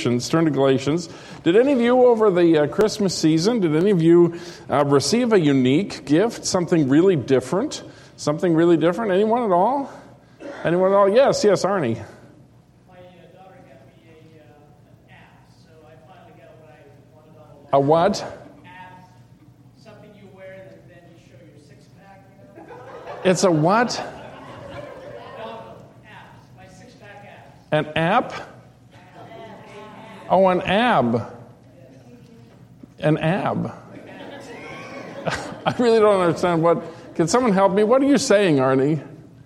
Galatians. Turn to Galatians. Did any of you over the Christmas season, did any of you receive a unique gift, something really different? Something really different? Anyone at all? Anyone at all? Yes, Arnie. My daughter got me an app, so I finally got what I wanted all along. A what? App, something you wear and then you show your six-pack. It's a what? My six-pack app. An app? Oh, an ab. An ab. I really don't understand what... Can someone help me? What are you saying, Arnie?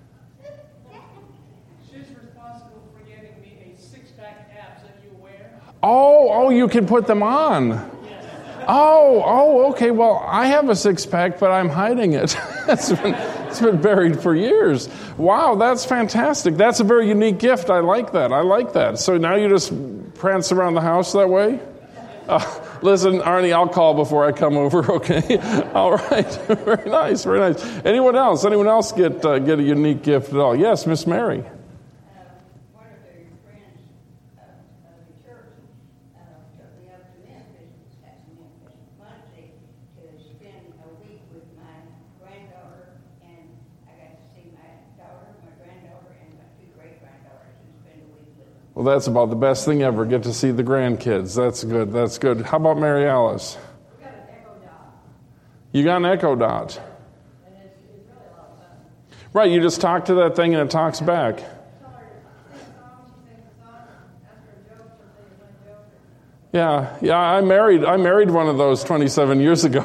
She's responsible for getting me a six-pack abs that you wear. Oh, you can put them on. Yes. Oh, okay. Well, I have a six-pack, but I'm hiding it. It's been buried for years. Wow, that's fantastic. That's a very unique gift. I like that. So now you just prance around the house that way? Listen, Arnie, I'll call before I come over, okay? All right. Very nice. Anyone else get a unique gift at all? Yes, Miss Mary. One of their friends of the church took me up to Memphis Monday to spend a week with my granddaughter, and I got to see my daughter, my granddaughter, and my two great-granddaughters, and spend a week with them. Well, that's about the best thing ever. Get to see the grandkids. That's good. How about Mary Alice? We got an Echo Dot. You got an Echo Dot. And it's really a lot of fun. Right, you just talk to that thing and it talks back. Tell her to sing a song, she sings a song, ask her a joke, she'll say a funny joke. Yeah, I married one of those 27 years ago.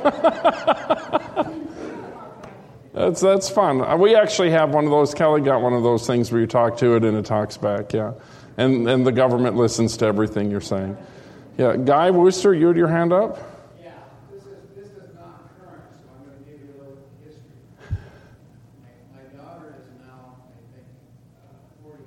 That's fun. We actually have one of those. Kelly got one of those things where you talk to it and it talks back, yeah. And the government listens to everything you're saying. Yeah, Guy Wooster, you had your hand up? Yeah, this is not current, so I'm going to give you a little history. My daughter is now, I think, 48.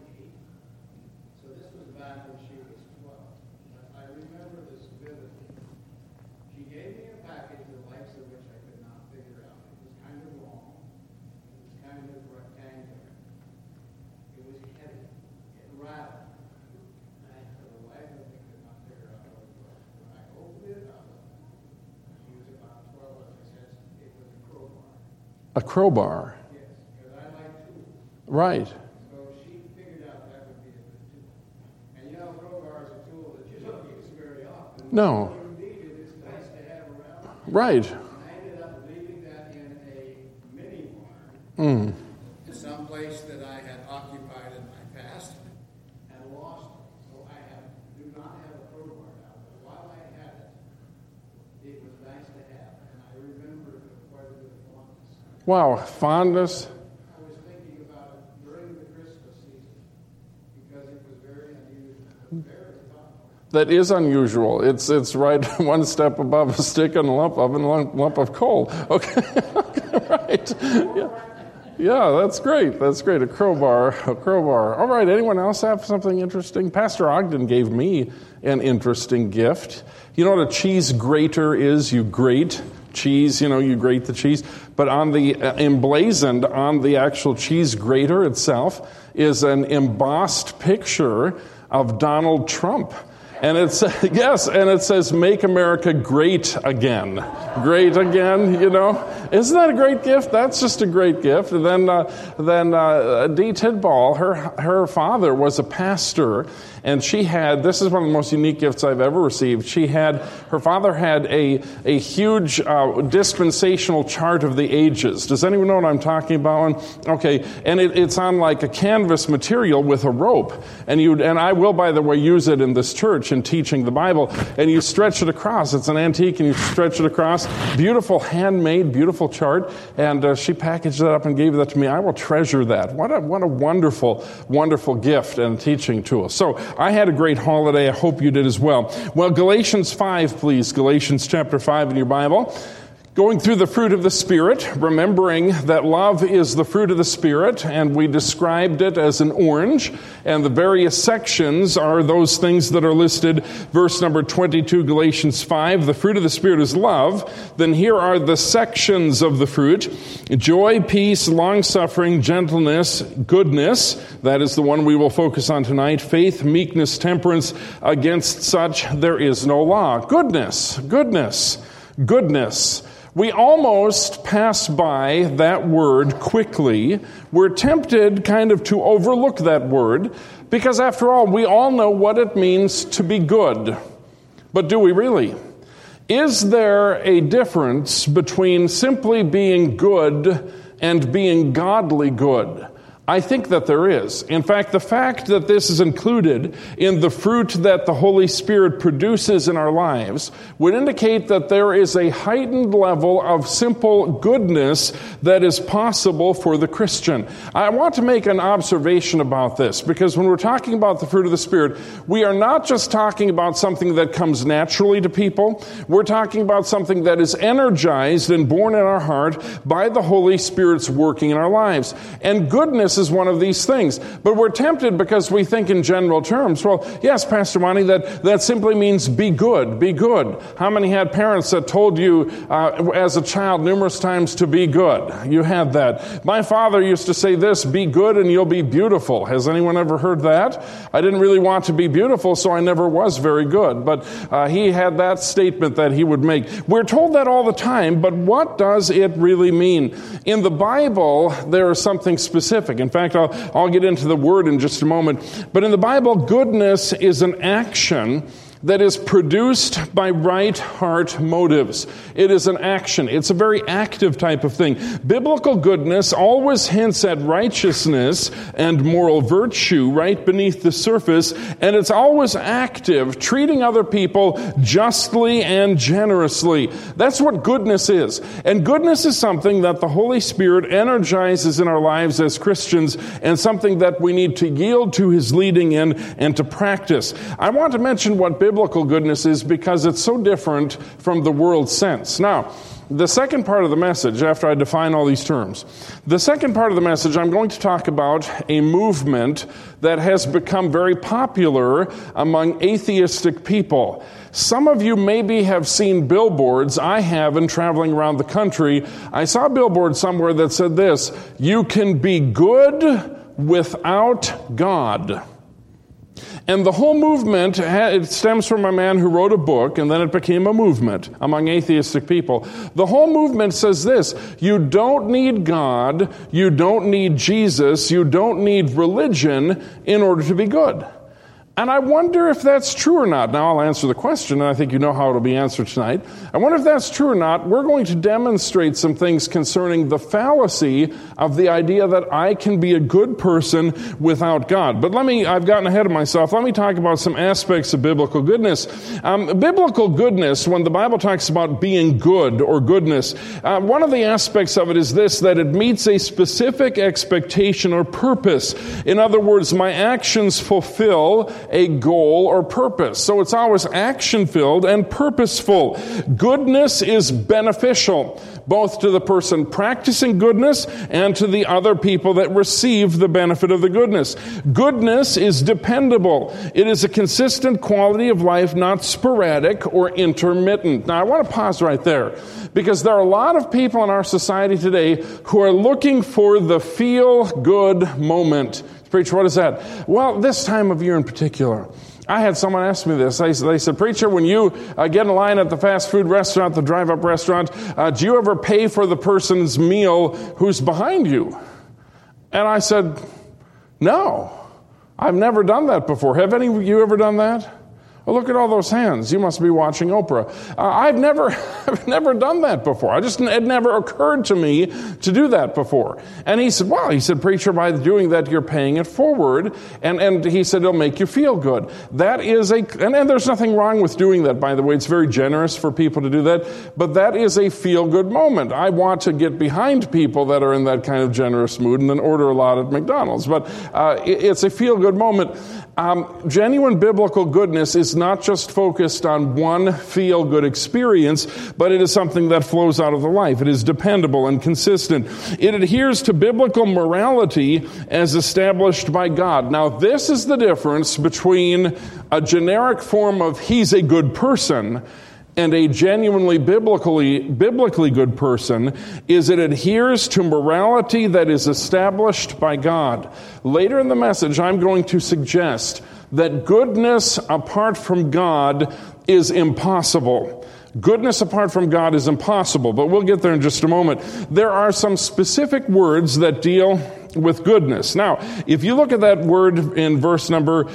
So this was back when she was 12. I remember this vividly. She gave me a package, the likes of which I could not figure out. It was kind of long. It was kind of rectangular. It was heavy. It rattled. For the life of me, could not figure out what it was. When I opened it up, she was about 12, as I said, it was a crowbar. A crowbar. Yes, because I like tools. Right. So she figured out that would be a good tool. And you know, a crowbar is a tool that you don't use very often. No. When you need it, it's nice to have around. Right. And I ended up leaving that in a mini barn. Someplace that I had occupied in my past and lost it. So I do not have a crowbar now, but while I had it, it was nice to have. And I remember it with quite a bit of fondness. Wow, fondness. I was thinking about it during the Christmas season because it was very unusual, very thoughtful. That is unusual. It's right one step above a stick and a lump of coal. Okay, right. Yeah, that's great. A crowbar. All right, anyone else have something interesting? Pastor Ogden gave me an interesting gift. You know what a cheese grater is? You grate cheese, you grate the cheese. But on the emblazoned on the actual cheese grater itself is an embossed picture of Donald Trump. And it says, "Make America Great Again." Great again, Isn't that a great gift? That's just a great gift. And then Dee Tidball, her father was a pastor, and this is one of the most unique gifts I've ever received. Her father had a huge dispensational chart of the ages. Does anyone know what I'm talking about? Okay, and it's on like a canvas material with a rope. And I will, by the way, use it in this church in teaching the Bible. And you stretch it across. It's an antique, and you stretch it across. Beautiful, handmade, beautiful chart. And she packaged that up and gave that to me. I will treasure that. What a wonderful, wonderful gift and teaching tool. So I had a great holiday. I hope you did as well. Well, Galatians 5, please. Galatians chapter 5 in your Bible. Going through the fruit of the Spirit, remembering that love is the fruit of the Spirit, and we described it as an orange, and the various sections are those things that are listed. Verse number 22, Galatians 5, the fruit of the Spirit is love. Then here are the sections of the fruit: joy, peace, long-suffering, gentleness, goodness. That is the one we will focus on tonight. Faith, meekness, temperance. Against such there is no law. Goodness, goodness, goodness. We almost pass by that word quickly. We're tempted kind of to overlook that word because, after all, we all know what it means to be good. But do we really? Is there a difference between simply being good and being godly good? I think that there is. In fact, the fact that this is included in the fruit that the Holy Spirit produces in our lives would indicate that there is a heightened level of simple goodness that is possible for the Christian. I want to make an observation about this, because when we're talking about the fruit of the Spirit, we are not just talking about something that comes naturally to people. We're talking about something that is energized and born in our heart by the Holy Spirit's working in our lives. And goodness is one of these things. But we're tempted because we think in general terms. Well, yes, Pastor Monty, that simply means be good, be good. How many had parents that told you as a child numerous times to be good? You had that. My father used to say this: be good and you'll be beautiful. Has anyone ever heard that? I didn't really want to be beautiful, so I never was very good. But he had that statement that he would make. We're told that all the time, but what does it really mean? In the Bible, there is something specific. In fact, I'll get into the word in just a moment. But in the Bible, goodness is an action that is produced by right heart motives. It is an action. It's a very active type of thing. Biblical goodness always hints at righteousness and moral virtue right beneath the surface, and it's always active, treating other people justly and generously. That's what goodness is. And goodness is something that the Holy Spirit energizes in our lives as Christians, and something that we need to yield to His leading in and to practice. I want to mention what biblical goodness is, because it's so different from the world's sense. Now, the second part of the message, after I define all these terms, the second part of the message, I'm going to talk about a movement that has become very popular among atheistic people. Some of you maybe have seen billboards. I have, in traveling around the country. I saw a billboard somewhere that said this: you can be good without God. And the whole movement, it stems from a man who wrote a book, and then it became a movement among atheistic people. The whole movement says this: you don't need God, you don't need Jesus, you don't need religion in order to be good. And I wonder if that's true or not. Now, I'll answer the question, and I think you know how it'll be answered tonight. I wonder if that's true or not. We're going to demonstrate some things concerning the fallacy of the idea that I can be a good person without God. But I've gotten ahead of myself. Let me talk about some aspects of biblical goodness. Biblical goodness, when the Bible talks about being good or goodness, one of the aspects of it is this: that it meets a specific expectation or purpose. In other words, my actions fulfill a goal or purpose. So it's always action-filled and purposeful. Goodness is beneficial, both to the person practicing goodness and to the other people that receive the benefit of the goodness. Goodness is dependable. It is a consistent quality of life, not sporadic or intermittent. Now, I want to pause right there, because there are a lot of people in our society today who are looking for the feel-good moment. Preacher, what is that? Well, this time of year in particular. I had someone ask me this. They said, Preacher, when you get in line at the fast food restaurant, the drive-up restaurant, do you ever pay for the person's meal who's behind you? And I said, no, I've never done that before. Have any of you ever done that? Well, look at all those hands. You must be watching Oprah. I've never done that before. It never occurred to me to do that before. And he said, Preacher, by doing that, you're paying it forward. And he said, it'll make you feel good. That is and there's nothing wrong with doing that, by the way. It's very generous for people to do that. But that is a feel-good moment. I want to get behind people that are in that kind of generous mood and then order a lot at McDonald's. But it's a feel-good moment. Genuine biblical goodness is is not just focused on one feel-good experience, but it is something that flows out of the life. It is dependable and consistent. It adheres to biblical morality as established by God. Now, this is the difference between a generic form of he's a good person and a genuinely biblically good person, is it adheres to morality that is established by God. Later in the message, I'm going to suggest that goodness apart from God is impossible. Goodness apart from God is impossible, but we'll get there in just a moment. There are some specific words that deal with goodness. Now, if you look at that word in verse number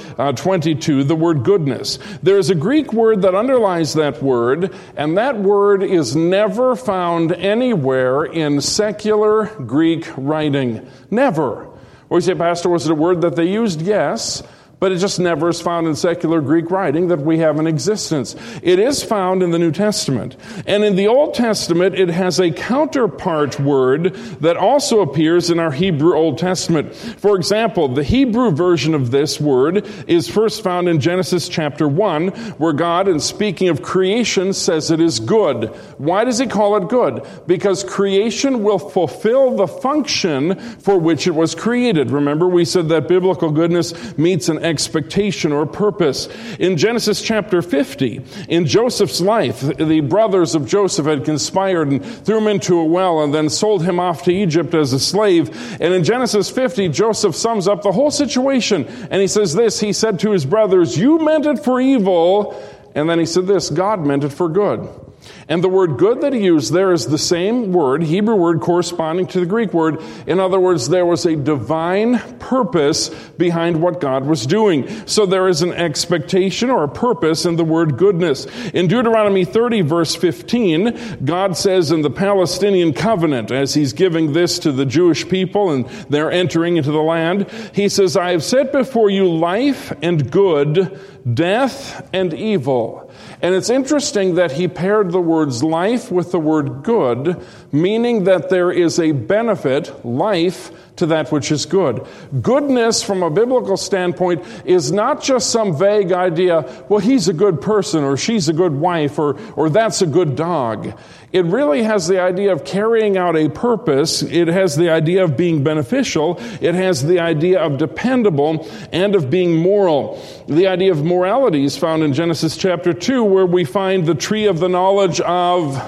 22, the word goodness, there's a Greek word that underlies that word, and that word is never found anywhere in secular Greek writing. Never. Well, you say, Pastor, was it a word that they used? Yes. But it just never is found in secular Greek writing that we have in existence. It is found in the New Testament. And in the Old Testament, it has a counterpart word that also appears in our Hebrew Old Testament. For example, the Hebrew version of this word is first found in Genesis chapter 1, where God, in speaking of creation, says it is good. Why does he call it good? Because creation will fulfill the function for which it was created. Remember, we said that biblical goodness meets an expectation or purpose. In Genesis chapter 50, in Joseph's life, the brothers of Joseph had conspired and threw him into a well and then sold him off to Egypt as a slave. And in Genesis 50, Joseph sums up the whole situation. And he says this, he said to his brothers, "You meant it for evil." And then he said this, "God meant it for good." And the word good that he used there is the same word, Hebrew word corresponding to the Greek word. In other words, there was a divine purpose behind what God was doing. So there is an expectation or a purpose in the word goodness. In Deuteronomy 30, verse 15, God says in the Palestinian covenant, as he's giving this to the Jewish people and they're entering into the land, he says, "I have set before you life and good, death and evil." And it's interesting that he paired the words life with the word good, meaning that there is a benefit, life, to that which is good. Goodness, from a biblical standpoint, is not just some vague idea, well, he's a good person, or she's a good wife, or that's a good dog. It really has the idea of carrying out a purpose. It has the idea of being beneficial. It has the idea of dependable and of being moral. The idea of morality is found in Genesis chapter 2, where we find the tree of the knowledge of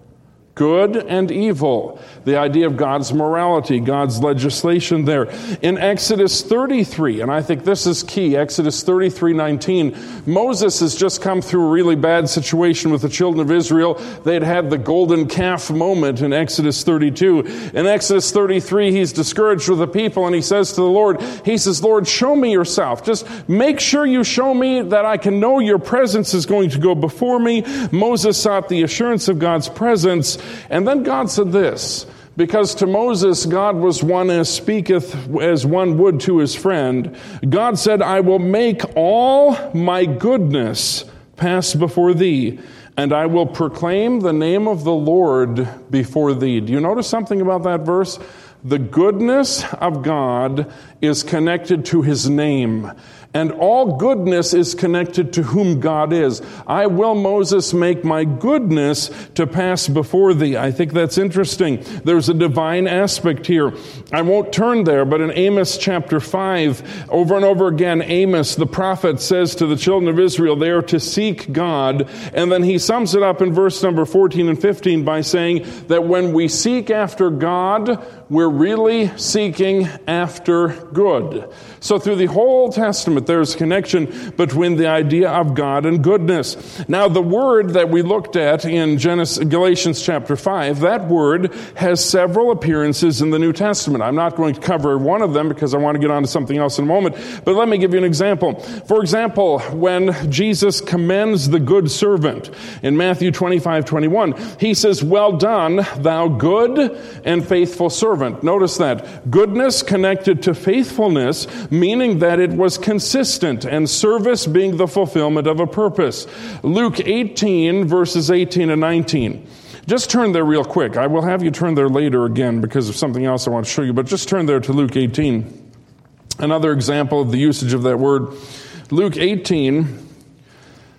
good and evil. The idea of God's morality, God's legislation there. In Exodus 33, and I think this is key, Exodus 33:19, Moses has just come through a really bad situation with the children of Israel. They had had the golden calf moment in Exodus 32. In Exodus 33, he's discouraged with the people, and he says to the Lord, he says, "Lord, show me yourself. Just make sure you show me that I can know your presence is going to go before me." Moses sought the assurance of God's presence. And then God said this, because to Moses God was one as speaketh as one would to his friend. God said, "I will make all my goodness pass before thee, and I will proclaim the name of the Lord before thee." Do you notice something about that verse? The goodness of God is connected to his name. And all goodness is connected to whom God is. "I will, Moses, make my goodness to pass before thee." I think that's interesting. There's a divine aspect here. I won't turn there, but in Amos chapter 5, over and over again, Amos, the prophet, says to the children of Israel, they are to seek God. And then he sums it up in verse number 14 and 15 by saying that when we seek after God, we're really seeking after good. So through the whole Old Testament, there's a connection between the idea of God and goodness. Now, the word that we looked at in Galatians chapter 5, that word has several appearances in the New Testament. I'm not going to cover one of them because I want to get on to something else in a moment. But let me give you an example. For example, when Jesus commends the good servant in Matthew 25:21, he says, "Well done, thou good and faithful servant." Notice that. Goodness connected to faithfulness, meaning that it was consistent, and service being the fulfillment of a purpose. Luke 18, verses 18 and 19. Just turn there real quick. I will have you turn there later again because of something else I want to show you, but just turn there to Luke 18. Another example of the usage of that word. Luke 18,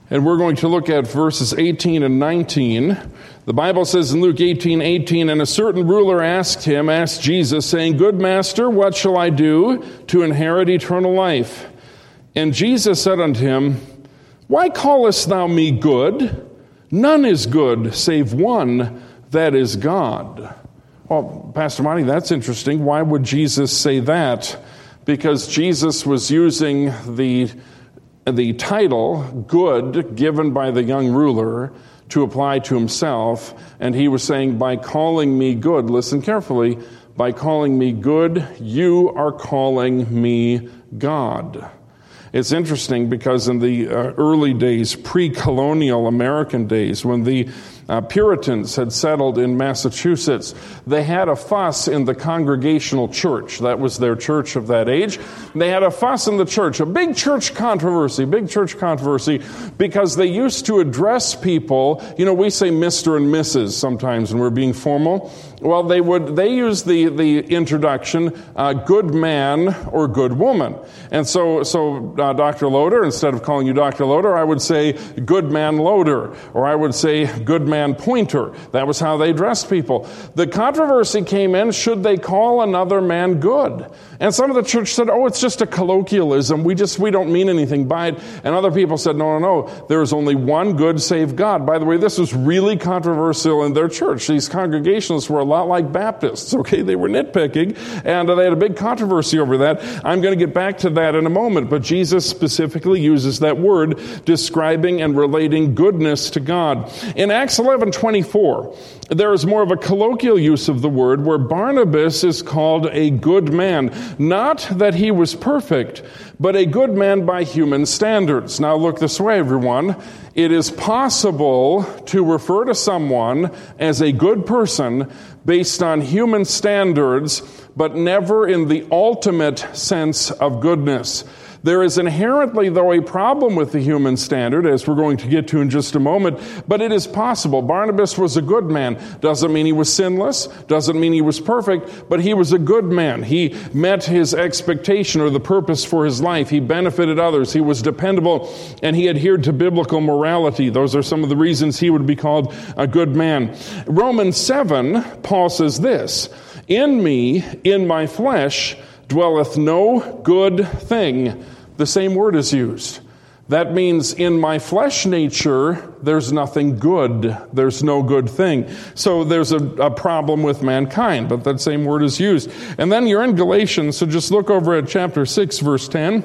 And we're going to look at verses 18 and 19. The Bible says in Luke 18:18, and a certain ruler asked Jesus, saying, Good master, what shall I do to inherit eternal life? And Jesus said unto him, Why callest thou me good? None is good, save one, that is God. Well, Pastor Monty, that's interesting. Why would Jesus say that? Because Jesus was using the title, good, given by the young ruler, to apply to himself. And he was saying, by calling me good, listen carefully, by calling me good, you are calling me God. It's interesting because in the early days, pre-colonial American days, when the Puritans had settled in Massachusetts, they had a fuss in the Congregational Church. That was their church of that age. They had a fuss in the church, a big church controversy, because they used to address people, we say Mr. and Mrs. sometimes when we're being formal. Well, they use the introduction, good man or good woman. And so Dr. Loader, instead of calling you Dr. Loader, I would say good man Loader, or I would say good man Pointer. That was how they addressed people. The controversy came in, should they call another man good? And some of the church said, it's just a colloquialism. We don't mean anything by it. And other people said, no. There is only one good save God. By the way, this was really controversial in their church. These Congregationalists were a lot like Baptists, okay? They were nitpicking, and they had a big controversy over that. I'm going to get back to that in a moment, but Jesus specifically uses that word describing and relating goodness to God. In Acts 11:24, there is more of a colloquial use of the word where Barnabas is called a good man. Not that he was perfect, but a good man by human standards. Now look this way, everyone. It is possible to refer to someone as a good person based on human standards, but never in the ultimate sense of goodness. There is inherently, though, a problem with the human standard, as we're going to get to in just a moment, but it is possible. Barnabas was a good man. Doesn't mean he was sinless, doesn't mean he was perfect, but he was a good man. He met his expectation or the purpose for his life. He benefited others. He was dependable, and he adhered to biblical morality. Those are some of the reasons he would be called a good man. Romans 7, Paul says this, In me, in my flesh, dwelleth no good thing. The same word is used. That means in my flesh nature, there's nothing good. There's no good thing. So there's a problem with mankind, but that same word is used. And then you're in Galatians, so just look over at chapter 6, verse 10.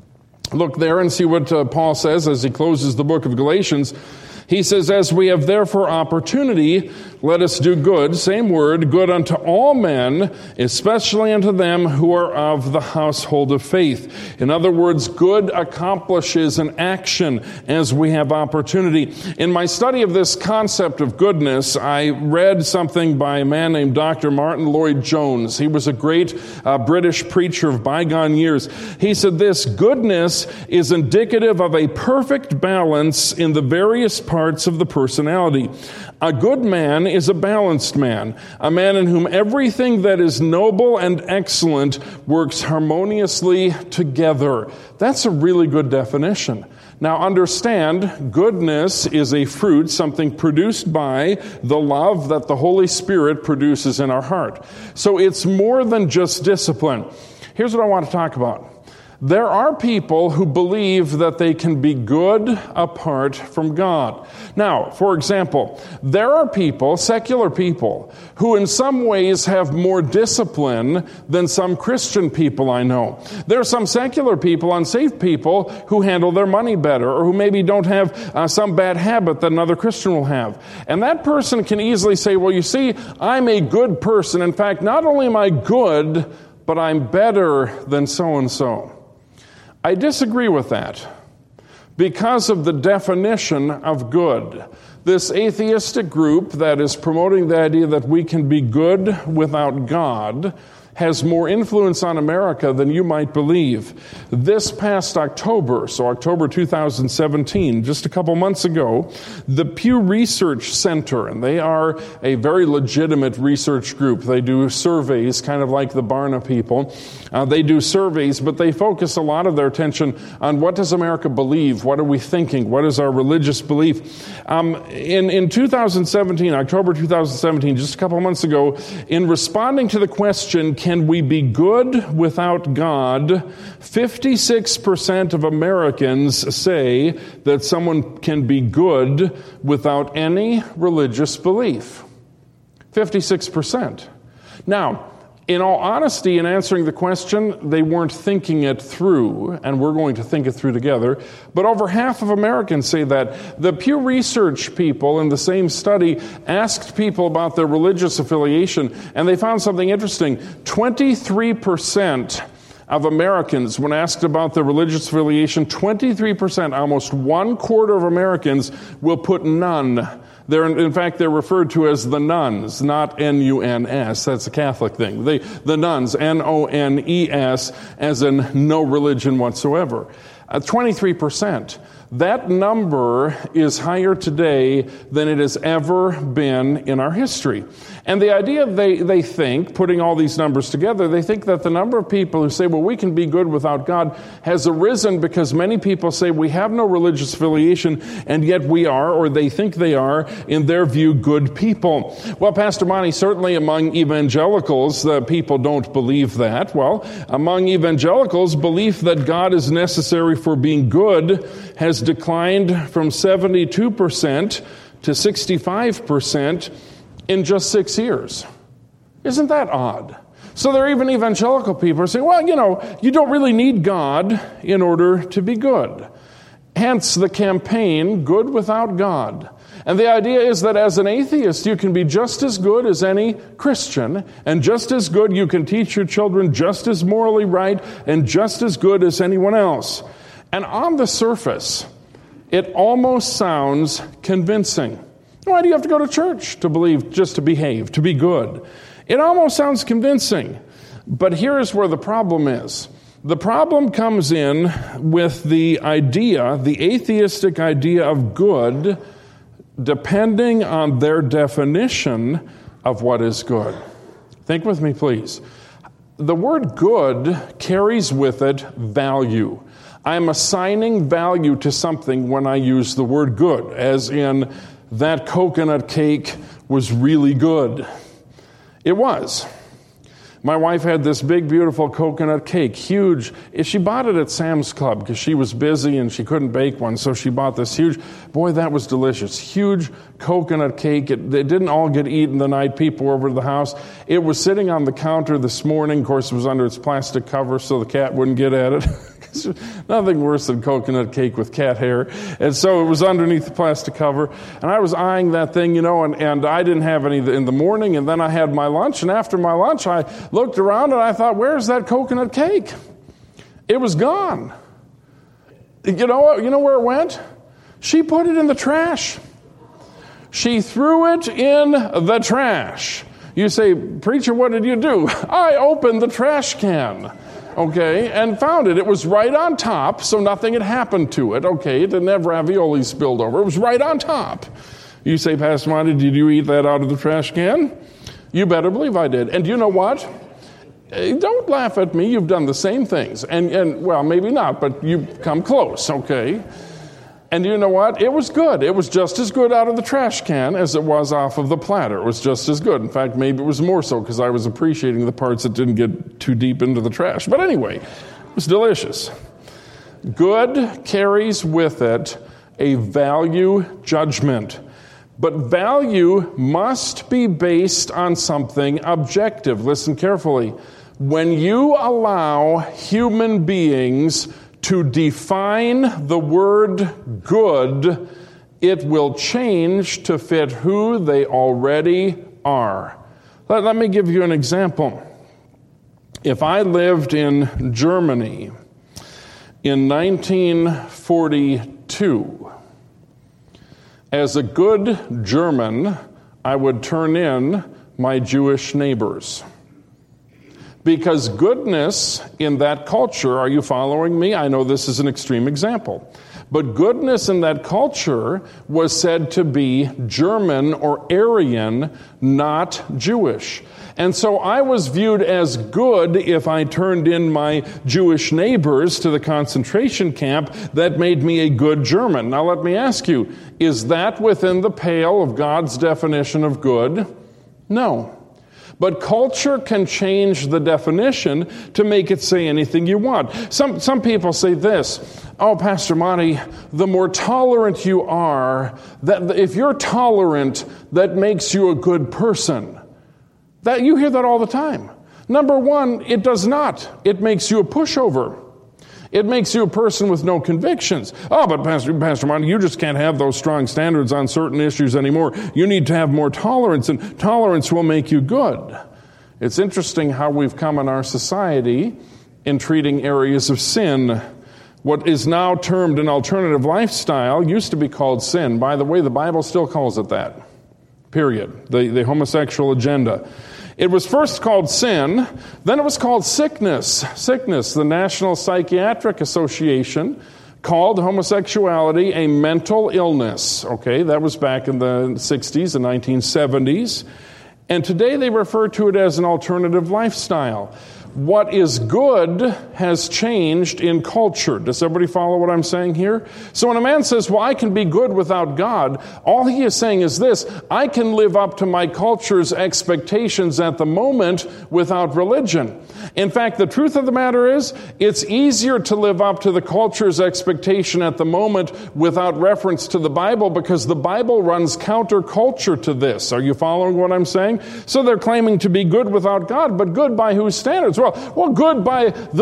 Look there and see what Paul says as he closes the book of Galatians. He says, As we have therefore opportunity, let us do good, same word, good unto all men, especially unto them who are of the household of faith. In other words, good accomplishes an action as we have opportunity. In my study of this concept of goodness, I read something by a man named Dr. Martin Lloyd-Jones. He was a great British preacher of bygone years. He said this, goodness is indicative of a perfect balance in the various parts of the personality. A good man is a balanced man, a man in whom everything that is noble and excellent works harmoniously together. That's a really good definition. Now understand, goodness is a fruit, something produced by the love that the Holy Spirit produces in our heart. So it's more than just discipline. Here's what I want to talk about. There are people who believe that they can be good apart from God. Now, for example, there are people, secular people, who in some ways have more discipline than some Christian people I know. There are some secular people, unsaved people, who handle their money better, or who maybe don't have some bad habit that another Christian will have. And that person can easily say, well, you see, I'm a good person. In fact, not only am I good, but I'm better than so-and-so. I disagree with that because of the definition of good. This atheistic group that is promoting the idea that we can be good without God has more influence on America than you might believe. This past October, so October 2017, just a couple months ago, the Pew Research Center, and they are a very legitimate research group. They do surveys, kind of like the Barna people. They do surveys, but they focus a lot of their attention on what does America believe? What are we thinking? What is our religious belief? In 2017, October 2017, just a couple months ago, in responding to the question, can we be good without God? 56% of Americans say that someone can be good without any religious belief. 56%. Now, in all honesty, in answering the question, they weren't thinking it through, and we're going to think it through together. But over half of Americans say that. The Pew Research people in the same study asked people about their religious affiliation, and they found something interesting. 23% of Americans, when asked about their religious affiliation, 23%, almost 1/4 of Americans, will put none. In fact, they're referred to as the nuns, not N-U-N-S. That's a Catholic thing. The nuns, N-O-N-E-S, as in no religion whatsoever. 23%. That number is higher today than it has ever been in our history. And the idea they think, putting all these numbers together, they think that the number of people who say, well, we can be good without God, has arisen because many people say we have no religious affiliation, and yet we are, or they think they are, in their view, good people. Well, Pastor Monty, certainly among evangelicals, the people don't believe that. Well, among evangelicals, belief that God is necessary for being good has declined from 72% to 65% in just 6 years. Isn't that odd? So there are even evangelical people who say, well, you don't really need God in order to be good. Hence the campaign, Good Without God. And the idea is that as an atheist, you can be just as good as any Christian, and just as good, you can teach your children just as morally right, and just as good as anyone else. And on the surface, it almost sounds convincing. Why do you have to go to church to believe, just to behave, to be good? It almost sounds convincing. But here's where the problem is. The problem comes in with the idea, the atheistic idea of good, depending on their definition of what is good. Think with me, please. The word good carries with it value. I'm assigning value to something when I use the word good, as in, that coconut cake was really good. It was. My wife had this big, beautiful coconut cake, huge. She bought it at Sam's Club because she was busy and she couldn't bake one, so she bought this huge, boy, that was delicious, huge coconut cake. It didn't all get eaten the night people were over to the house. It was sitting on the counter this morning. Of course, it was under its plastic cover so the cat wouldn't get at it. Nothing worse than coconut cake with cat hair. And so it was underneath the plastic cover. And I was eyeing that thing, and I didn't have any in the morning. And then I had my lunch. And after my lunch, I looked around and I thought, where's that coconut cake? It was gone. You know where it went? She put it in the trash. She threw it in the trash. You say, preacher, what did you do? I opened the trash can. Okay, and found it. It was right on top, so nothing had happened to it. Okay, it didn't have ravioli spilled over. It was right on top. You say, Pastor Monty, did you eat that out of the trash can? You better believe I did. And you know what? Don't laugh at me. You've done the same things. And well, maybe not, but you've come close, okay? And you know what? It was good. It was just as good out of the trash can as it was off of the platter. It was just as good. In fact, maybe it was more so because I was appreciating the parts that didn't get too deep into the trash. But anyway, it was delicious. Good carries with it a value judgment. But value must be based on something objective. Listen carefully. When you allow human beings to define the word good, it will change to fit who they already are. Let me give you an example. If I lived in Germany in 1942, as a good German, I would turn in my Jewish neighbors. Because goodness in that culture, are you following me? I know this is an extreme example. But goodness in that culture was said to be German or Aryan, not Jewish. And so I was viewed as good if I turned in my Jewish neighbors to the concentration camp. That made me a good German. Now let me ask you, is that within the pale of God's definition of good? No. But culture can change the definition to make it say anything you want. Some people say this, oh, Pastor Monty, the more tolerant you are, that if you're tolerant, that makes you a good person. That you hear that all the time. Number one, it does not. It makes you a pushover. It makes you a person with no convictions. Oh, but Pastor Monty, you just can't have those strong standards on certain issues anymore. You need to have more tolerance, and tolerance will make you good. It's interesting how we've come in our society in treating areas of sin. What is now termed an alternative lifestyle used to be called sin. By the way, the Bible still calls it that. Period. The homosexual agenda. It was first called sin, then it was called sickness. Sickness, the National Psychiatric Association called homosexuality a mental illness. Okay, that was back in the 60s and 1970s. And today they refer to it as an alternative lifestyle. What is good has changed in culture. Does everybody follow what I'm saying here? So when a man says, well, I can be good without God, all he is saying is this, I can live up to my culture's expectations at the moment without religion. In fact, the truth of the matter is, it's easier to live up to the culture's expectation at the moment without reference to the Bible, because the Bible runs counterculture to this. Are you following what I'm saying? So they're claiming to be good without God, but good by whose standards? Well, good by the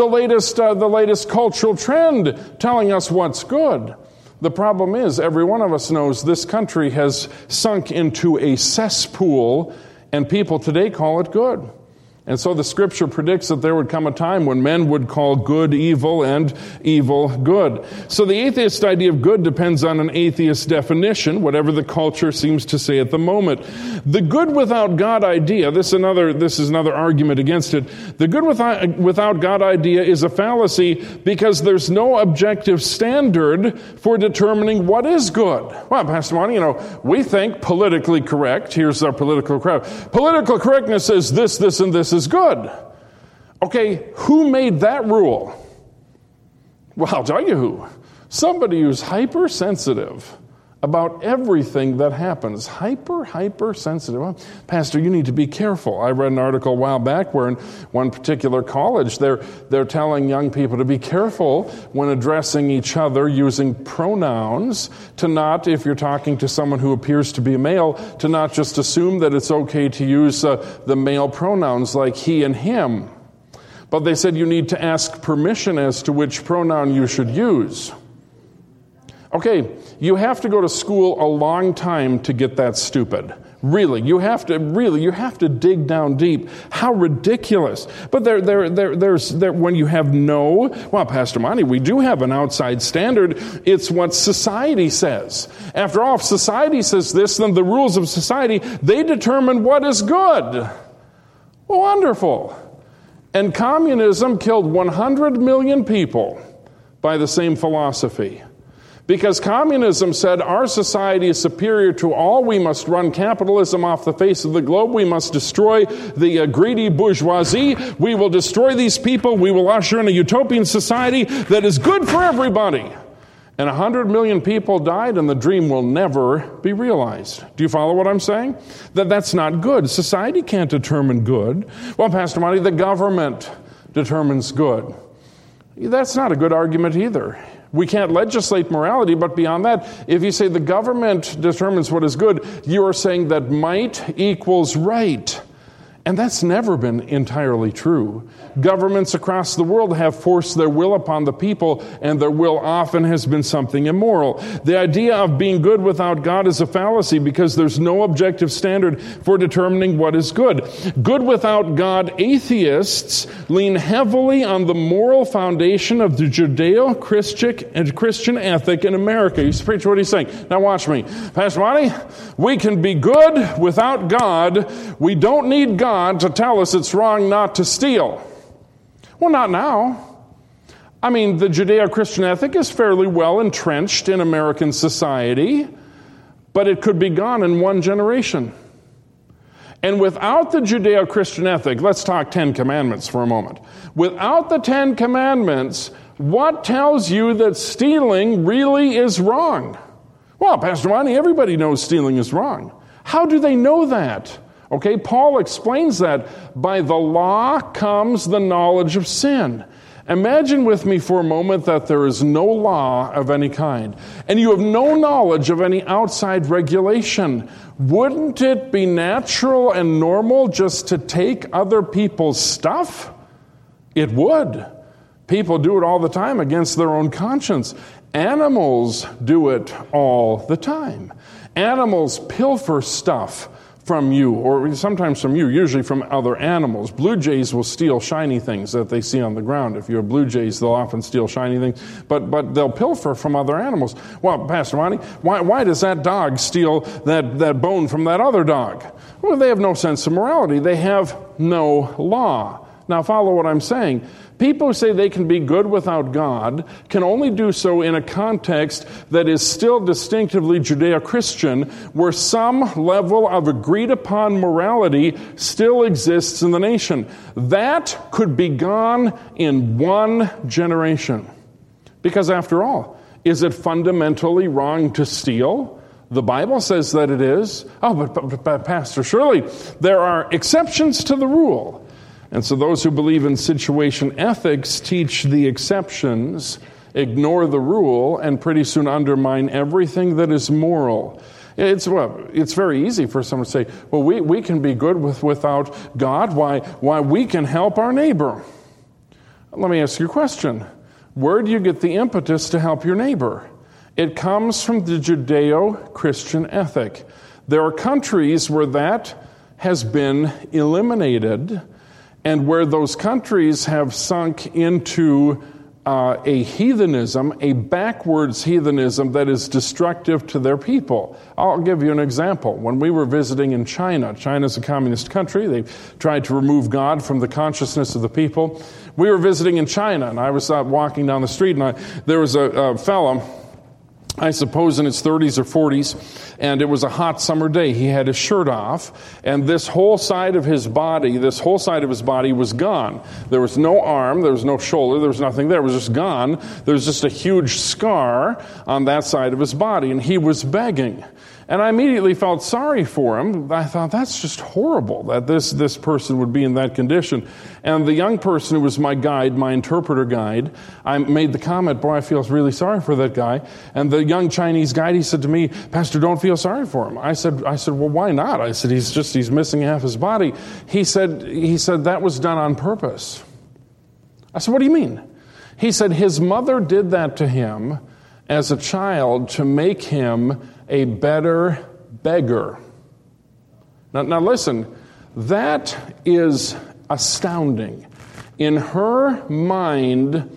latest cultural trend telling us what's good. The problem is, every one of us knows this country has sunk into a cesspool, and people today call it good. And so the Scripture predicts that there would come a time when men would call good evil and evil good. So the atheist idea of good depends on an atheist definition, whatever the culture seems to say at the moment. The good without God idea, this is another argument against it. The good without God idea is a fallacy because there's no objective standard for determining what is good. Well, Pastor Monty, we think politically correct. Here's our political correct. Political correctness says this, and this is good. Okay, who made that rule? Well, I'll tell you who. Somebody who's hypersensitive about everything that happens. Hypersensitive. Well, Pastor, you need to be careful. I read an article a while back where in one particular college, they're telling young people to be careful when addressing each other using pronouns, to not, if you're talking to someone who appears to be a male, to not just assume that it's okay to use the male pronouns like he and him. But they said you need to ask permission as to which pronoun you should use. Okay, you have to go to school a long time to get that stupid. Really, you have to dig down deep. How ridiculous! But there's when you have well, Pastor Monty, we do have an outside standard. It's what society says. After all, if society says this, then the rules of society, they determine what is good. Well, wonderful. And communism killed 100 million people by the same philosophy. Because communism said our society is superior to all. We must run capitalism off the face of the globe. We must destroy the greedy bourgeoisie. We will destroy these people. We will usher in a utopian society that is good for everybody. And 100 million people died, and the dream will never be realized. Do you follow what I'm saying? That's not good. Society can't determine good. Well, Pastor Monty, the government determines good. That's not a good argument either. We can't legislate morality, but beyond that, if you say the government determines what is good, you are saying that might equals right. And that's never been entirely true. Governments across the world have forced their will upon the people, and their will often has been something immoral. The idea of being good without God is a fallacy because there's no objective standard for determining what is good. Good without God atheists lean heavily on the moral foundation of the Judeo-Christian ethic in America. You preach what he's saying. Now watch me. Pastor Monty, we can be good without God. We don't need God to tell us it's wrong not to steal. Well, not now. I mean, the Judeo-Christian ethic is fairly well entrenched in American society, but it could be gone in one generation. And without the Judeo-Christian ethic, let's talk 10 Commandments for a moment. Without the 10 Commandments, what tells you that stealing really is wrong? Well, Pastor Monty, everybody knows stealing is wrong. How do they know that? Okay, Paul explains that by the law comes the knowledge of sin. Imagine with me for a moment that there is no law of any kind, and you have no knowledge of any outside regulation. Wouldn't it be natural and normal just to take other people's stuff? It would. People do it all the time against their own conscience. Animals do it all the time. Animals pilfer stuff from you, or sometimes from you, usually from other animals. Blue jays will steal shiny things that they see on the ground. If you have blue jays, they'll often steal shiny things, but they'll pilfer from other animals. Well, Pastor Monty, why does that dog steal that bone from that other dog? Well, they have no sense of morality. They have no law. Now, follow what I'm saying. People who say they can be good without God can only do so in a context that is still distinctively Judeo-Christian, where some level of agreed-upon morality still exists in the nation. That could be gone in one generation. Because after all, is it fundamentally wrong to steal? The Bible says that it is. Oh, but Pastor, surely there are exceptions to the rule. And so those who believe in situation ethics teach the exceptions, ignore the rule, and pretty soon undermine everything that is moral. It's very easy for someone to say, well, we can be good without God. Why we can help our neighbor. Let me ask you a question. Where do you get the impetus to help your neighbor? It comes from the Judeo-Christian ethic. There are countries where that has been eliminated, and where those countries have sunk into a heathenism, a backwards heathenism that is destructive to their people. I'll give you an example. When we were visiting in China, China's a communist country. They tried to remove God from the consciousness of the people. We were visiting in China, and I was walking down the street, and there was a fellow, I suppose in his 30s or 40s, and it was a hot summer day. He had his shirt off, and this whole side of his body was gone. There was no arm, there was no shoulder, there was nothing there. It was just gone. There was just a huge scar on that side of his body, and he was begging. And I immediately felt sorry for him. I thought, that's just horrible that this person would be in that condition. And the young person who was my guide, my interpreter guide, I made the comment, boy, I feel really sorry for that guy. And the young Chinese guide, he said to me, Pastor, don't feel sorry for him. I said, well, why not? I said, he's missing half his body. He said that was done on purpose. I said, what do you mean? He said his mother did that to him as a child to make him a better beggar. Now listen, that is astounding. In her mind,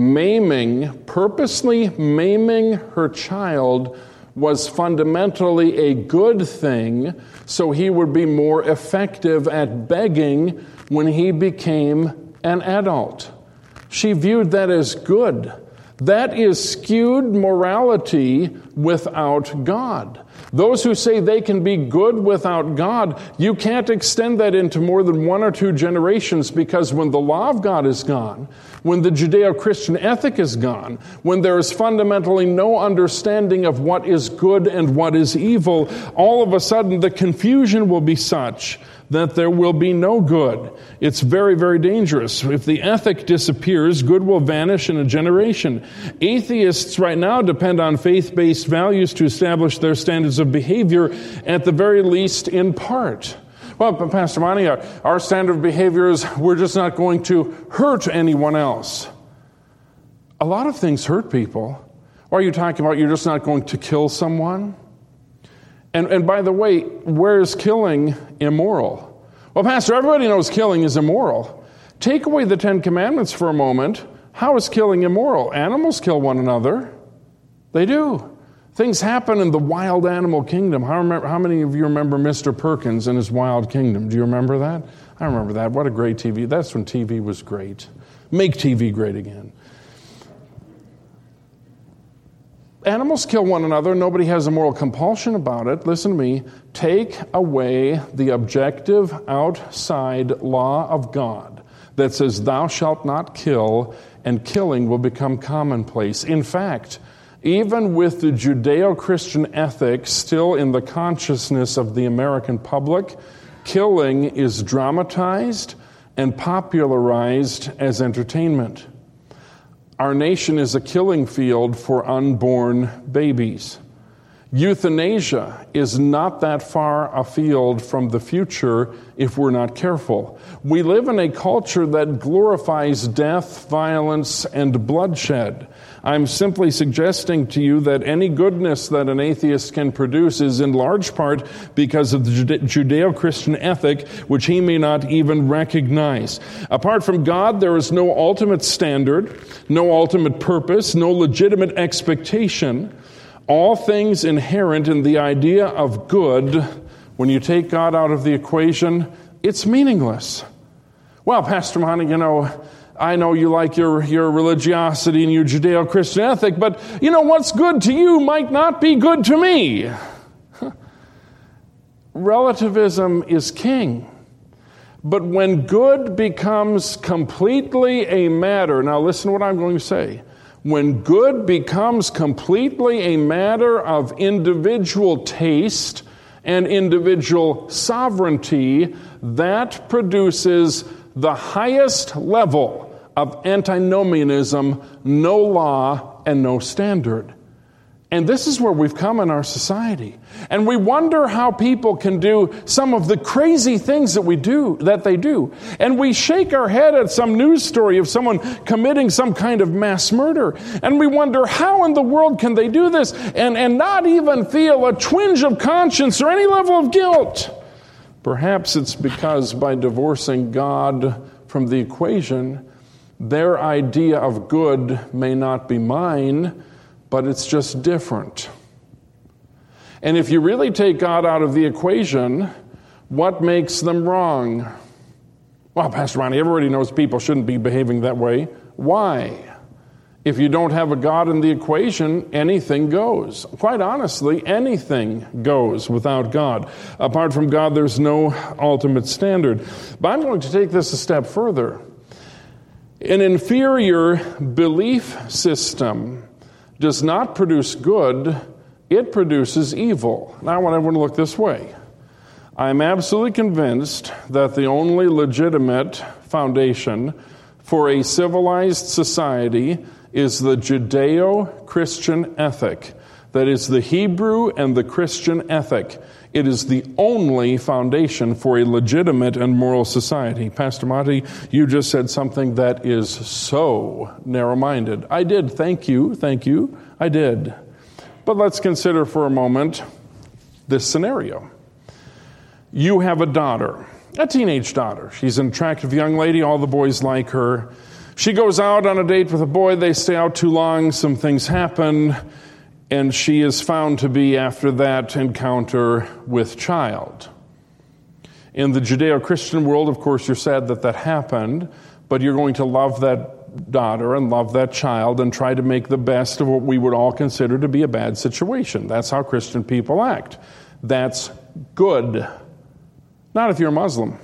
purposely maiming her child was fundamentally a good thing, so he would be more effective at begging when he became an adult. She viewed that as good. That is skewed morality without God. Those who say they can be good without God, you can't extend that into more than one or two generations, because when the law of God is gone, when the Judeo-Christian ethic is gone, when there is fundamentally no understanding of what is good and what is evil, all of a sudden the confusion will be such that there will be no good. It's very, very dangerous. If the ethic disappears, good will vanish in a generation. Atheists right now depend on faith-based values to establish their standards of behavior, at the very least in part. Well, but Pastor Monty, our standard of behavior is we're just not going to hurt anyone else. A lot of things hurt people. Or are you talking about you're just not going to kill someone? And by the way, where is killing immoral? Well, Pastor, everybody knows killing is immoral. Take away the 10 Commandments for a moment. How is killing immoral? Animals kill one another. They do. Things happen in the wild animal kingdom. How many of you remember Mr. Perkins and his Wild Kingdom? Do you remember that? I remember that. What a great TV. That's when TV was great. Make TV great again. Animals kill one another. Nobody has a moral compulsion about it. Listen to me. Take away the objective outside law of God that says thou shalt not kill, and killing will become commonplace. In fact, even with the Judeo-Christian ethic still in the consciousness of the American public, killing is dramatized and popularized as entertainment. Our nation is a killing field for unborn babies. Euthanasia is not that far afield from the future if we're not careful. We live in a culture that glorifies death, violence, and bloodshed. I'm simply suggesting to you that any goodness that an atheist can produce is in large part because of the Judeo-Christian ethic, which he may not even recognize. Apart from God, there is no ultimate standard, no ultimate purpose, no legitimate expectation. All things inherent in the idea of good, when you take God out of the equation, it's meaningless. Well, Pastor Monty, I know you like your religiosity and your Judeo-Christian ethic, but what's good to you might not be good to me. Relativism is king. But when good becomes completely a matter, now listen to what I'm going to say. When good becomes completely a matter of individual taste and individual sovereignty, that produces the highest level of antinomianism, no law and no standard. And this is where we've come in our society. And we wonder how people can do some of the crazy things that they do. And we shake our head at some news story of someone committing some kind of mass murder. And we wonder, how in the world can they do this and not even feel a twinge of conscience or any level of guilt? Perhaps it's because by divorcing God from the equation, their idea of good may not be mine, but it's just different. And if you really take God out of the equation, what makes them wrong? Well, Pastor Ronnie, everybody knows people shouldn't be behaving that way. Why? If you don't have a God in the equation, anything goes. Quite honestly, anything goes without God. Apart from God, there's no ultimate standard. But I'm going to take this a step further. An inferior belief system does not produce good, it produces evil. Now I want everyone to look this way. I'm absolutely convinced that the only legitimate foundation for a civilized society is the Judeo-Christian ethic. That is the Hebrew and the Christian ethic. It is the only foundation for a legitimate and moral society. Pastor Monty, you just said something that is so narrow-minded. I did. Thank you. I did. But let's consider for a moment this scenario. You have a daughter, a teenage daughter. She's an attractive young lady. All the boys like her. She goes out on a date with a boy. They stay out too long. Some things happen. And she is found to be, after that encounter, with child. In the Judeo-Christian world, of course, you're sad that happened, but you're going to love that daughter and love that child and try to make the best of what we would all consider to be a bad situation. That's how Christian people act. That's good. Not if you're a Muslim.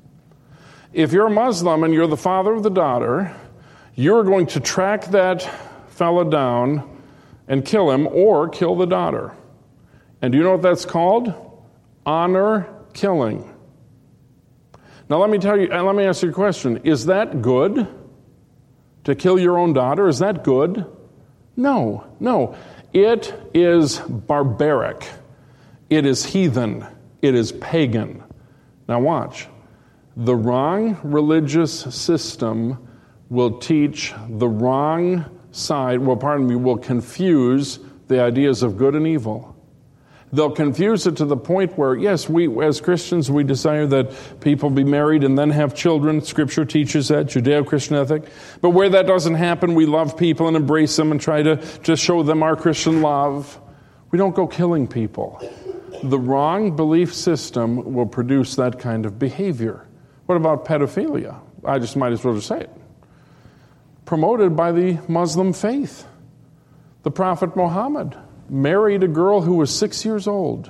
If you're a Muslim and you're the father of the daughter, you're going to track that fella down and kill him or kill the daughter. And do you know what that's called? Honor killing. Now let me ask you a question. Is that good? To kill your own daughter, is that good? No. It is barbaric. It is heathen. It is pagan. Now watch. The wrong religious system will teach the wrong side, will confuse the ideas of good and evil. They'll confuse it to the point where, yes, we as Christians, we desire that people be married and then have children. Scripture teaches that, Judeo-Christian ethic. But where that doesn't happen, we love people and embrace them and try to just show them our Christian love. We don't go killing people. The wrong belief system will produce that kind of behavior. What about pedophilia? I just might as well just say it. promoted by the Muslim faith. The Prophet Muhammad married a girl who was 6 years old.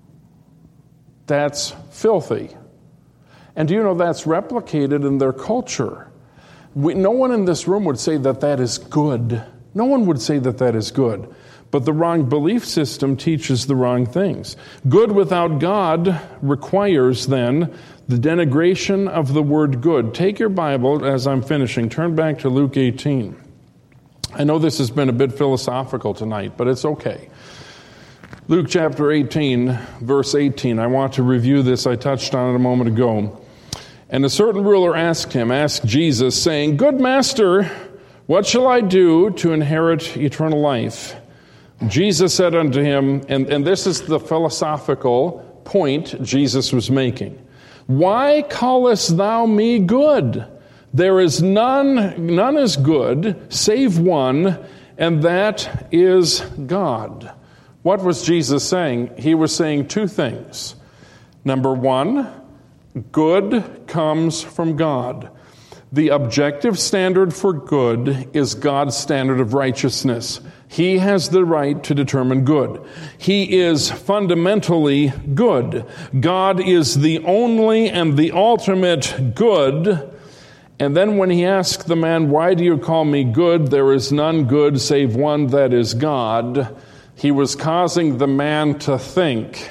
That's filthy. And do you know that's replicated in their culture? No one in this room would say that that is good. No one would say that that is good. But the wrong belief system teaches the wrong things. Good without God requires then the denigration of the word good. Take your Bible as I'm finishing. Turn back to Luke 18. I know this has been a bit philosophical tonight, but it's okay. Luke chapter 18, verse 18. I want to review this. I touched on it a moment ago. And a certain ruler asked Jesus, saying, Good master, what shall I do to inherit eternal life? Jesus said unto him, and this is the philosophical point Jesus was making. Why callest thou me good? There is none is good, save one, and that is God. What was Jesus saying? He was saying two things. Number one, good comes from God. The objective standard for good is God's standard of righteousness. He has the right to determine good. He is fundamentally good. God is the only and the ultimate good. And then when he asked the man, why do you call me good? There is none good save one, that is God. He was causing the man to think,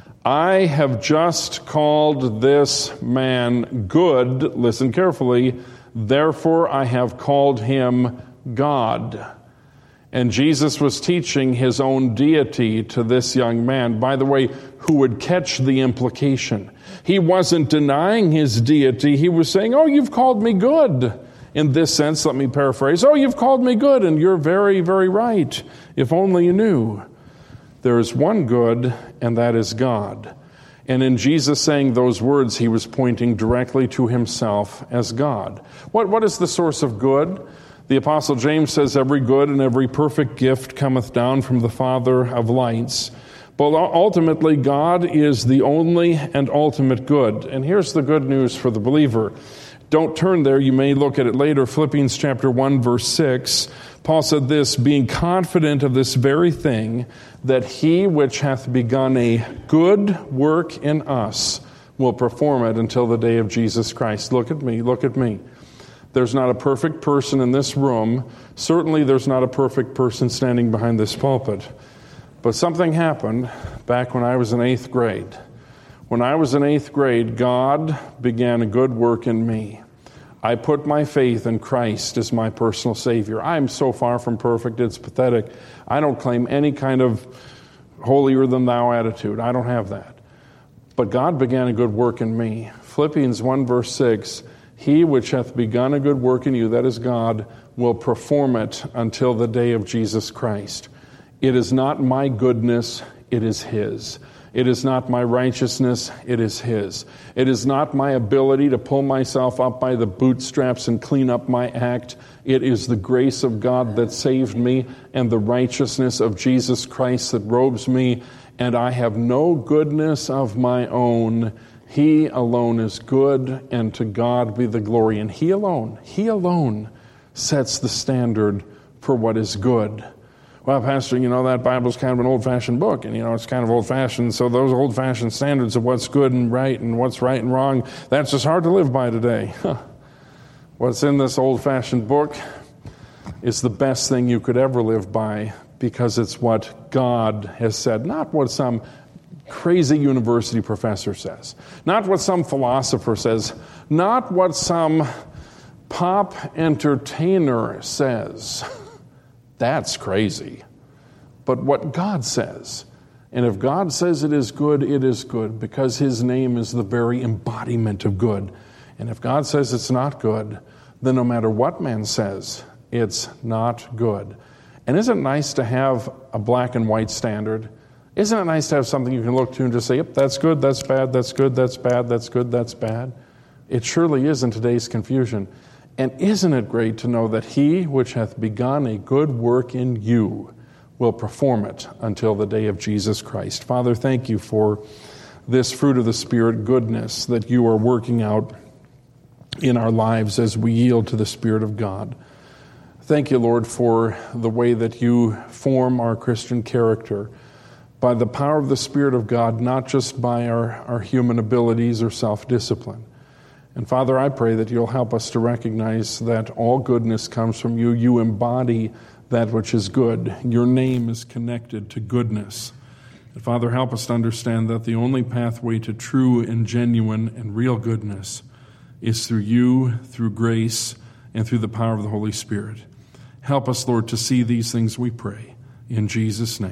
I have just called this man good. Listen carefully. Therefore, I have called him God. And Jesus was teaching his own deity to this young man, by the way, who would catch the implication. He wasn't denying his deity. He was saying, oh, you've called me good. In this sense, let me paraphrase. Oh, you've called me good, and you're very, very right. If only you knew. There is one good, and that is God. And in Jesus saying those words, he was pointing directly to himself as God. What is the source of good? The Apostle James says, every good and every perfect gift cometh down from the Father of lights. But ultimately, God is the only and ultimate good. And here's the good news for the believer. Don't turn there. You may look at it later. Philippians chapter 1, verse 6. Paul said this, being confident of this very thing, that he which hath begun a good work in us will perform it until the day of Jesus Christ. Look at me, look at me. There's not a perfect person in this room. Certainly there's not a perfect person standing behind this pulpit. But something happened back when I was in 8th grade. When I was in 8th grade, God began a good work in me. I put my faith in Christ as my personal Savior. I'm so far from perfect, it's pathetic. I don't claim any kind of holier-than-thou attitude. I don't have that. But God began a good work in me. Philippians 1, verse 6, he which hath begun a good work in you, that is God, will perform it until the day of Jesus Christ. It is not my goodness, it is His. It is not my righteousness, it is His. It is not my ability to pull myself up by the bootstraps and clean up my act. It is the grace of God that saved me and the righteousness of Jesus Christ that robes me. And I have no goodness of my own. He alone is good, and to God be the glory. And He alone sets the standard for what is good. Well, Pastor, that Bible's kind of an old-fashioned book, and, it's kind of old-fashioned, so those old-fashioned standards of what's good and what's right and wrong, that's just hard to live by today. What's in this old-fashioned book is the best thing you could ever live by, because it's what God has said, not what some crazy university professor says, not what some philosopher says, not what some pop entertainer says. That's crazy. But what God says, and if God says it is good because His name is the very embodiment of good. And if God says it's not good, then no matter what man says, it's not good. And isn't it nice to have a black and white standard? Isn't it nice to have something you can look to and just say, yep, that's good, that's bad, that's good, that's bad, that's good, that's bad? It surely is in today's confusion. And isn't it great to know that He which hath begun a good work in you will perform it until the day of Jesus Christ? Father, thank you for this fruit of the Spirit, goodness that you are working out in our lives as we yield to the Spirit of God. Thank you, Lord, for the way that you form our Christian character by the power of the Spirit of God, not just by our human abilities or self-discipline. And Father, I pray that you'll help us to recognize that all goodness comes from you. You embody that which is good. Your name is connected to goodness. And Father, help us to understand that the only pathway to true and genuine and real goodness is through you, through grace, and through the power of the Holy Spirit. Help us, Lord, to see these things, we pray. In Jesus' name.